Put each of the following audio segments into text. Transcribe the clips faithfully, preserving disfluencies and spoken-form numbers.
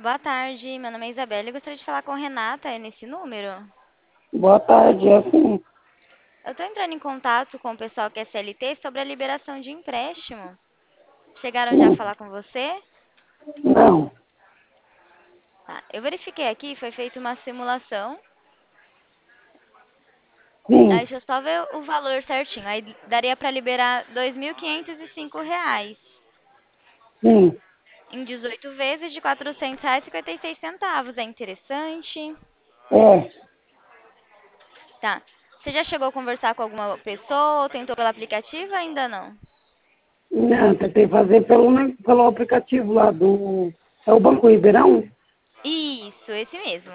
Boa tarde, meu nome é Isabela e gostaria de falar com Renata, é nesse número? Boa tarde, é assim. Eu estou entrando em contato com o pessoal que é C L T sobre a liberação de empréstimo. Chegaram já a Sim, falar com você? não, Tá, eu verifiquei aqui, foi feita uma simulação. Aí sim, deixa eu só ver o valor certinho. Aí daria para liberar dois mil quinhentos e cinco reais sim, em dezoito vezes de quatrocentos reais e cinquenta e seis centavos. É interessante. é. Tá. Você já chegou a conversar com alguma pessoa ou tentou pelo aplicativo? Ainda não. Não, tentei fazer pelo, né, pelo aplicativo lá do. É o Banco Ribeirão? Isso, esse mesmo.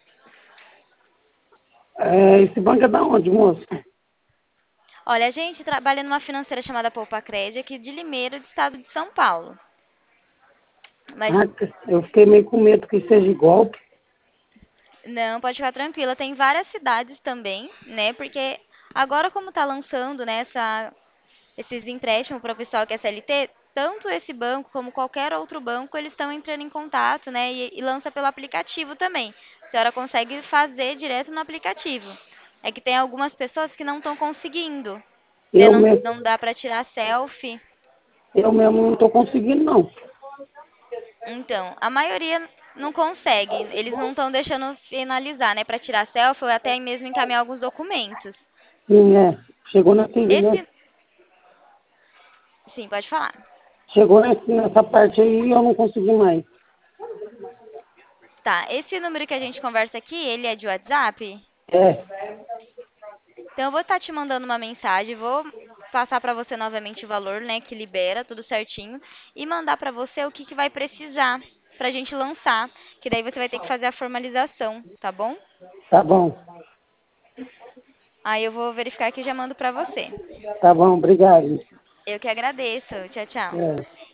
É, esse banco é da onde, moço? Olha, a gente trabalha numa financeira chamada Poupa Crédito aqui de Limeira, do estado de São Paulo. Mas Ah, eu fiquei meio com medo que seja golpe. não, pode ficar tranquila. Tem várias cidades também, né? Porque agora como está lançando, né, essa, esses empréstimos para o pessoal que é C L T, tanto esse banco como qualquer outro banco, eles estão entrando em contato, né? E, e lança pelo aplicativo também. A senhora consegue fazer direto no aplicativo. É que tem algumas pessoas que não estão conseguindo, né? Eu Não, mesmo, não dá para tirar selfie. eu mesmo não estou conseguindo, não. Então, a maioria não consegue. Eles não estão deixando finalizar, né, para tirar selfie ou até mesmo encaminhar alguns documentos. Sim, é. Chegou nesse, Esse, nesse- sim, pode falar. chegou nesse, nessa parte aí e eu não consegui mais. Tá, esse número que a gente conversa aqui, ele é de WhatsApp? É, Então eu vou estar te mandando uma mensagem, vou passar para você novamente o valor, né, que libera, tudo certinho, e mandar para você o que que vai precisar pra gente lançar, que daí você vai ter que fazer a formalização, tá bom? tá bom, Aí eu vou verificar aqui e já mando para você. tá bom, obrigado. Eu que agradeço. Tchau, tchau. É.